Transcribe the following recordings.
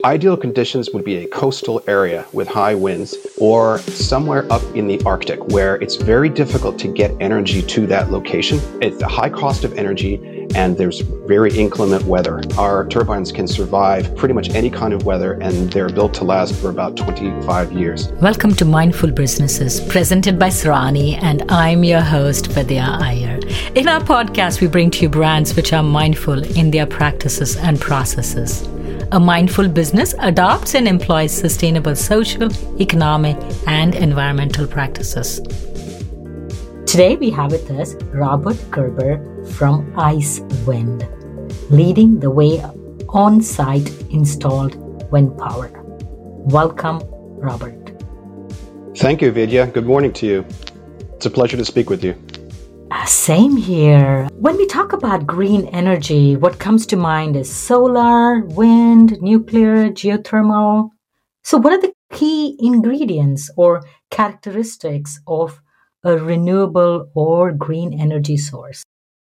Ideal conditions would be a coastal area with high winds or somewhere up in the Arctic where it's very difficult to get energy to that location. It's a high cost of energy and there's very inclement weather. Our turbines can survive pretty much any kind of weather and they're built to last for about 25 years. Welcome to Mindful Businesses, presented by Srani, and I'm your host, Vidya Iyer. In our podcast, we bring to you brands which are mindful in their practices and processes. A mindful business adopts and employs sustainable social, economic, and environmental practices. Today we have with us Robert Gerber from IceWind, leading the way on-site installed wind power. Welcome, Robert. Thank you, Vidya. Good morning to you. It's a pleasure to speak with you. Same here. When we talk about green energy, what comes to mind is solar, wind, nuclear, geothermal. So what are the key ingredients or characteristics of a renewable or green energy source?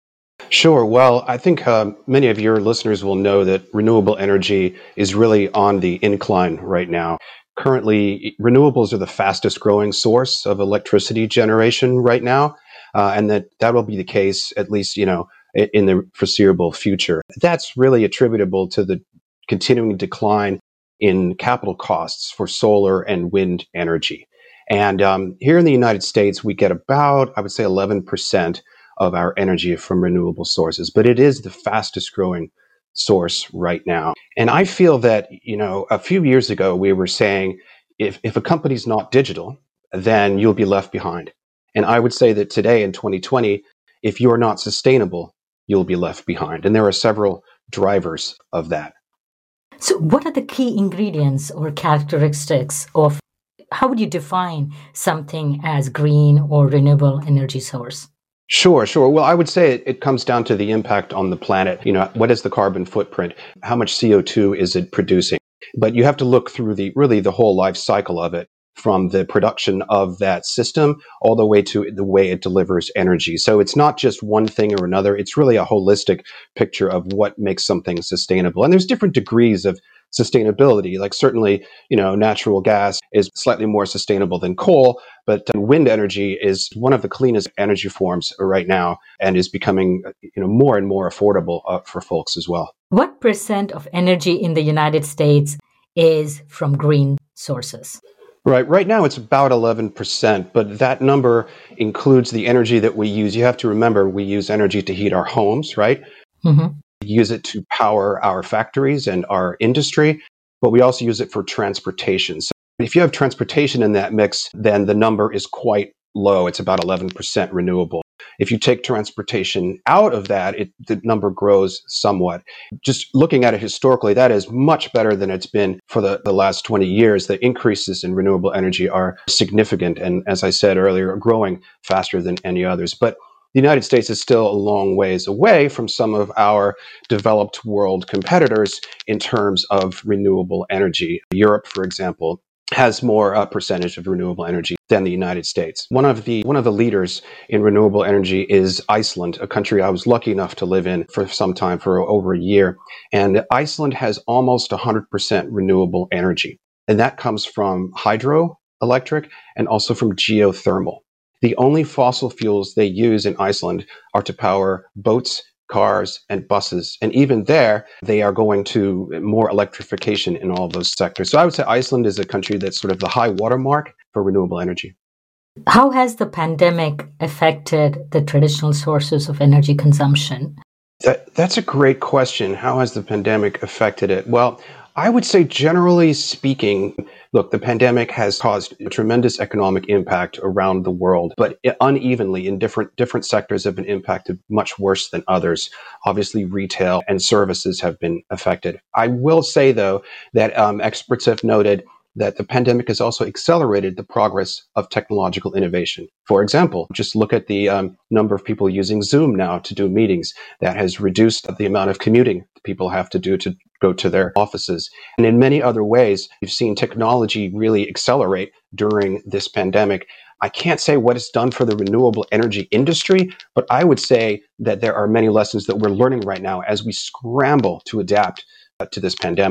Sure. Well, I think many of your listeners will know that renewable energy is really on the incline right now. Currently, renewables are the fastest growing source of electricity generation right now. And that will be the case, at least, in the foreseeable future. That's really attributable to the continuing decline in capital costs for solar and wind energy. And here in the United States, we get about, I would say, 11% of our energy from renewable sources, but it is the fastest growing source right now. And I feel that, a few years ago, we were saying, if a company's not digital, then you'll be left behind. And I would say that today in 2020, if you're not sustainable, you'll be left behind. And there are several drivers of that. So what are the key ingredients or characteristics of how would you define something as green or renewable energy source? Sure. Well, I would say it comes down to the impact on the planet. What is the carbon footprint? How much CO2 is it producing? But you have to look through the whole life cycle of it, from the production of that system all the way to the way it delivers energy. So it's not just one thing or another. It's really a holistic picture of what makes something sustainable. And there's different degrees of sustainability. Like certainly, natural gas is slightly more sustainable than coal, but wind energy is one of the cleanest energy forms right now and is becoming, more and more affordable for folks as well. What percent of energy in the United States is from green sources? Right now it's about 11%, but that number includes the energy that we use. You have to remember we use energy to heat our homes, right? Mm-hmm. We use it to power our factories and our industry, but we also use it for transportation. So if you have transportation in that mix, then the number is quite low. It's about 11% renewable. If you take transportation out of that, the number grows somewhat. Just looking at it historically, that is much better than it's been for the last 20 years. The increases in renewable energy are significant and, as I said earlier, growing faster than any others. But the United States is still a long ways away from some of our developed world competitors in terms of renewable energy. Europe, for example, has more percentage of renewable energy than the United States. One of the leaders in renewable energy is Iceland, a country I was lucky enough to live in for some time, for over a year. And Iceland has almost 100% renewable energy. And that comes from hydroelectric and also from geothermal. The only fossil fuels they use in Iceland are to power boats, cars, and buses. And even there, they are going to more electrification in all of those sectors. So I would say Iceland is a country that's sort of the high watermark for renewable energy. How has the pandemic affected the traditional sources of energy consumption? That's a great question. How has the pandemic affected it? Well, I would say generally speaking, look, the pandemic has caused a tremendous economic impact around the world, but unevenly in different sectors have been impacted much worse than others. Obviously, retail and services have been affected. I will say, though, that experts have noted that the pandemic has also accelerated the progress of technological innovation. For example, just look at the number of people using Zoom now to do meetings. That has reduced the amount of commuting people have to do to go to their offices. And in many other ways, you've seen technology really accelerate during this pandemic. I can't say what it's done for the renewable energy industry, but I would say that there are many lessons that we're learning right now as we scramble to adapt to this pandemic.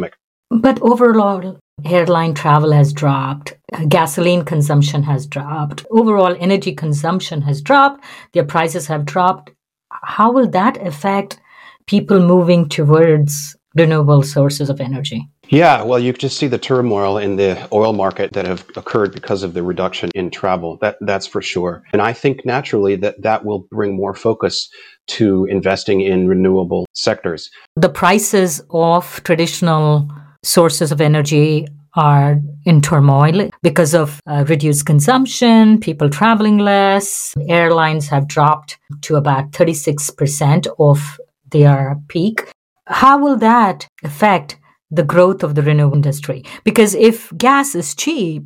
But overall, airline travel has dropped, gasoline consumption has dropped, overall energy consumption has dropped, their prices have dropped. How will that affect people moving towards renewable sources of energy? Yeah, well, you just see the turmoil in the oil market that have occurred because of the reduction in travel. That's for sure. And I think naturally that will bring more focus to investing in renewable sectors. The prices of traditional sources of energy are in turmoil because of reduced consumption, people traveling less. Airlines have dropped to about 36% of their peak. How will that affect the growth of the renewable industry? Because if gas is cheap,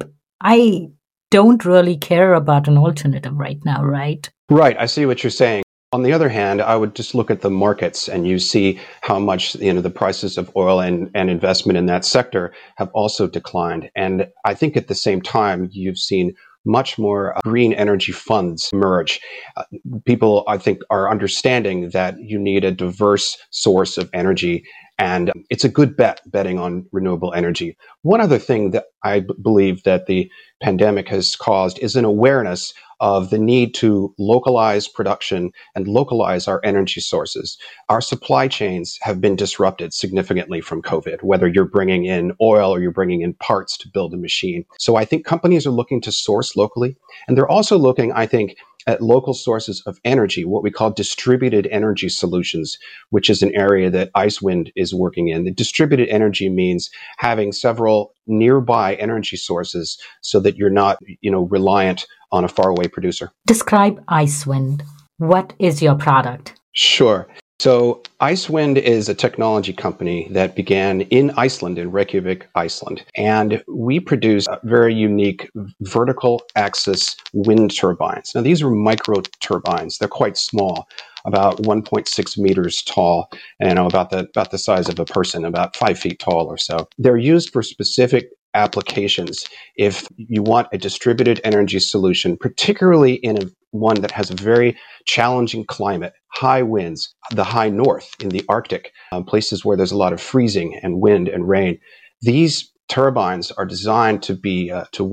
I don't really care about an alternative right now, right? Right, I see what you're saying. On the other hand, I would just look at the markets and you see how much, the prices of oil and investment in that sector have also declined. And I think at the same time, you've seen much more green energy funds emerge. People, I think, are understanding that you need a diverse source of energy. And it's a good betting on renewable energy. One other thing that I believe that the pandemic has caused is an awareness of the need to localize production and localize our energy sources. Our supply chains have been disrupted significantly from COVID, whether you're bringing in oil or you're bringing in parts to build a machine. So I think companies are looking to source locally, and they're also looking, I think, at local sources of energy, what we call distributed energy solutions, which is an area that Icewind is working in. The distributed energy means having several nearby energy sources so that you're not, reliant on a faraway producer. Describe Icewind. What is your product? Sure. So Icewind is a technology company that began in Iceland, in Reykjavik, Iceland. And we produce very unique vertical axis wind turbines. Now, these are micro turbines. They're quite small, about 1.6 meters tall, and about the size of a person, about 5 feet tall or so. They're used for specific applications. If you want a distributed energy solution, particularly in one that has a very challenging climate, high winds, the high north in the Arctic, places where there's a lot of freezing and wind and rain, these turbines are designed to be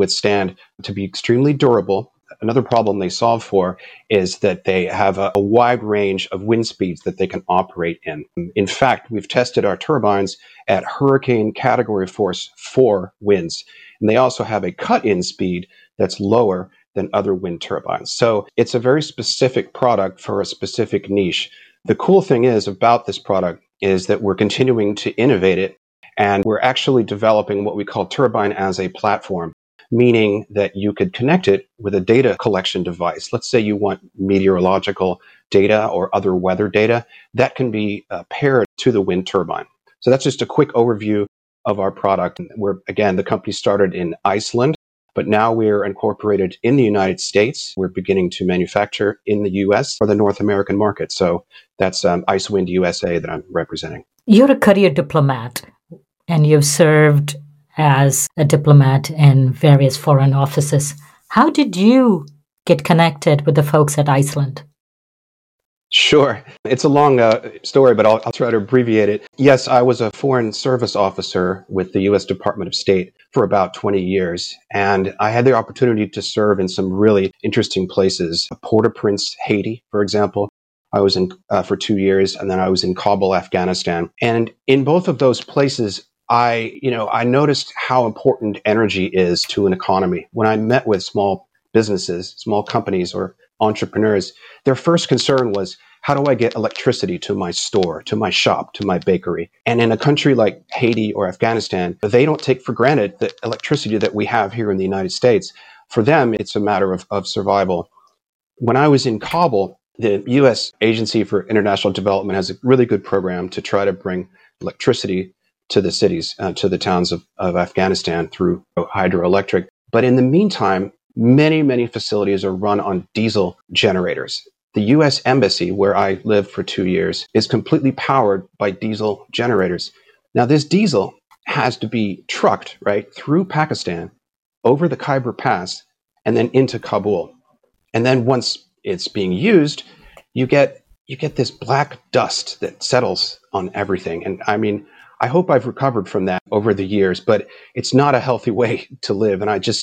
extremely durable. Another problem they solve for is that they have a wide range of wind speeds that they can operate in. In fact, we've tested our turbines at hurricane category force 4 winds, and they also have a cut-in speed that's lower than other wind turbines. So it's a very specific product for a specific niche. The cool thing is about this product is that we're continuing to innovate it, and we're actually developing what we call turbine as a platform, meaning that you could connect it with a data collection device. Let's say you want meteorological data or other weather data that can be paired to the wind turbine. So that's just a quick overview of our product. Again, the company started in Iceland, but now we're incorporated in the United States. We're beginning to manufacture in the US for the North American market. So that's Icewind USA that I'm representing. You're a career diplomat, and you've served as a diplomat in various foreign offices. How did you get connected with the folks at Iceland? Sure. It's a long story, but I'll try to abbreviate it. Yes, I was a foreign service officer with the U.S. Department of State for about 20 years, and I had the opportunity to serve in some really interesting places. Port-au-Prince, Haiti, for example. I was in for 2 years, and then I was in Kabul, Afghanistan. And in both of those places, I noticed how important energy is to an economy. When I met with small businesses, small companies, or entrepreneurs, their first concern was, how do I get electricity to my store, to my shop, to my bakery? And in a country like Haiti or Afghanistan, they don't take for granted the electricity that we have here in the United States. For them, it's a matter of survival. When I was in Kabul, the U.S. Agency for International Development has a really good program to try to bring electricity to the cities, to the towns of Afghanistan through hydroelectric. But in the meantime, many, many facilities are run on diesel generators. The U.S. Embassy, where I lived for 2 years, is completely powered by diesel generators. Now, this diesel has to be trucked, right, through Pakistan, over the Khyber Pass, and then into Kabul. And then once it's being used, you get this black dust that settles on everything. And I mean, I hope I've recovered from that over the years, but it's not a healthy way to live.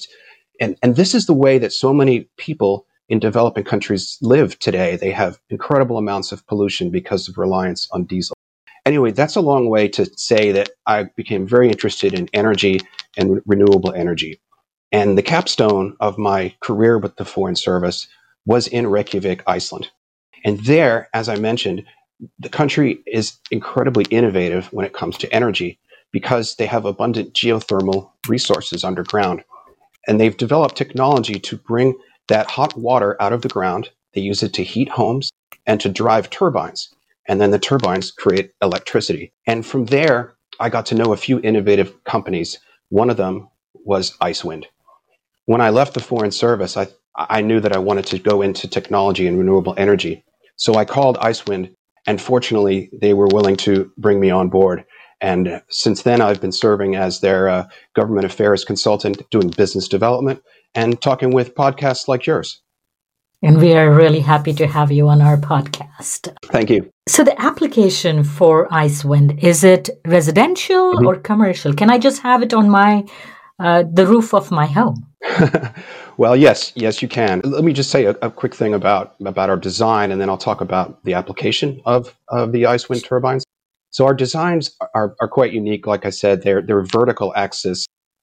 And this is the way that so many people in developing countries live today. They have incredible amounts of pollution because of reliance on diesel. Anyway, that's a long way to say that I became very interested in energy and renewable energy. And the capstone of my career with the Foreign Service was in Reykjavik, Iceland. And there, as I mentioned, the country is incredibly innovative when it comes to energy because they have abundant geothermal resources underground. And they've developed technology to bring that hot water out of the ground. They use it to heat homes and to drive turbines. And then the turbines create electricity. And from there, I got to know a few innovative companies. One of them was Icewind. When I left the Foreign Service, I knew that I wanted to go into technology and renewable energy. So I called Icewind, and fortunately, they were willing to bring me on board. And since then, I've been serving as their government affairs consultant, doing business development, and talking with podcasts like yours. And we are really happy to have you on our podcast. Thank you. So the application for Icewind, is it residential or commercial? Can I just have it on the roof of my home? Well, yes, you can. Let me just say a quick thing about our design, and then I'll talk about the application of the Icewind turbines. So our designs are quite unique. Like I said, they're vertical axis,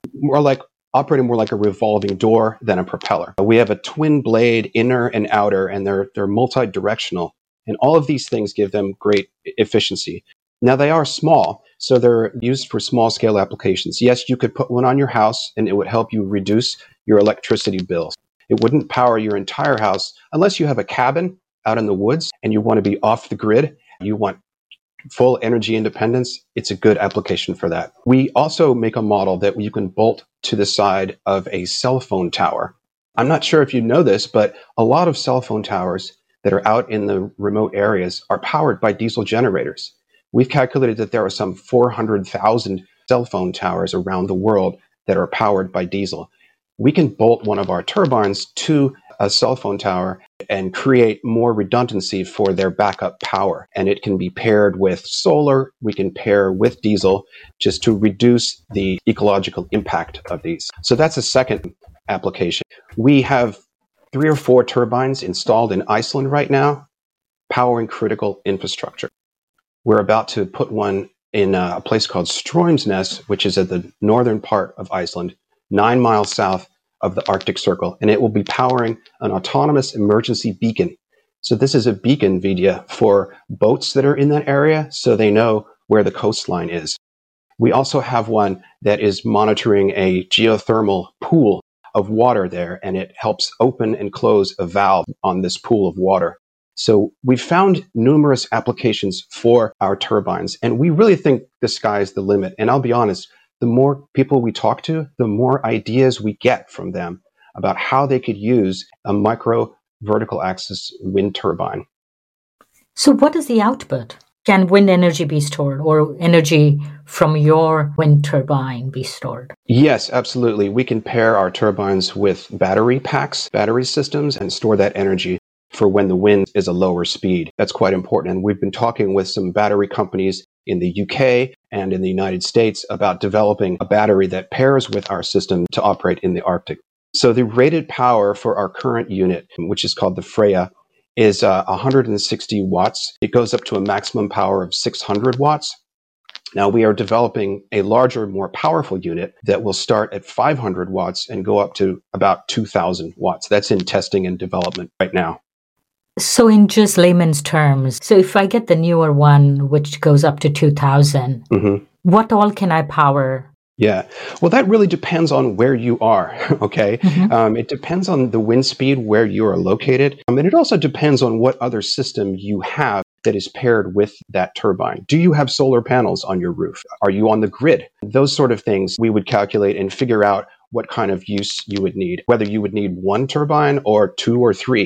operating more like a revolving door than a propeller. We have a twin blade, inner and outer, and they're multi-directional. And all of these things give them great efficiency. Now, they are small, so they're used for small scale applications. Yes, you could put one on your house and it would help you reduce your electricity bills. It wouldn't power your entire house unless you have a cabin out in the woods and you want to be off the grid. You want full energy independence. It's a good application for that. We also make a model that you can bolt to the side of a cell phone tower. I'm not sure if you know this, but a lot of cell phone towers that are out in the remote areas are powered by diesel generators. We've calculated that there are some 400,000 cell phone towers around the world that are powered by diesel. We can bolt one of our turbines to a cell phone tower and create more redundancy for their backup power. And it can be paired with solar. We can pair with diesel just to reduce the ecological impact of these. So that's a second application. We have 3 or 4 turbines installed in Iceland right now, powering critical infrastructure. We're about to put one in a place called Straumsnes, which is at the northern part of Iceland, 9 miles south of the Arctic Circle, and it will be powering an autonomous emergency beacon. So this is a beacon, Vidya, for boats that are in that area so they know where the coastline is. We also have one that is monitoring a geothermal pool of water there, and it helps open and close a valve on this pool of water. So we've found numerous applications for our turbines, and we really think the sky's the limit. And I'll be honest, the more people we talk to, the more ideas we get from them about how they could use a micro vertical axis wind turbine. So what is the output? Can wind energy be stored, or energy from your wind turbine be stored? Yes, absolutely. We can pair our turbines with battery packs, battery systems, and store that energy for when the wind is a lower speed. That's quite important. And we've been talking with some battery companies in the UK and in the United States about developing a battery that pairs with our system to operate in the Arctic. So the rated power for our current unit, which is called the Freya, is 160 watts. It goes up to a maximum power of 600 watts. Now we are developing a larger, more powerful unit that will start at 500 watts and go up to about 2,000 watts. That's in testing and development right now. So in just layman's terms, so if I get the newer one, which goes up to 2,000, what all can I power? Yeah, well, that really depends on where you are, okay? It depends on the wind speed where you are located. And it also depends on what other system you have that is paired with that turbine. Do you have solar panels on your roof? Are you on the grid? Those sort of things we would calculate and figure out what kind of use you would need, whether you would need 1 turbine or 2 or 3.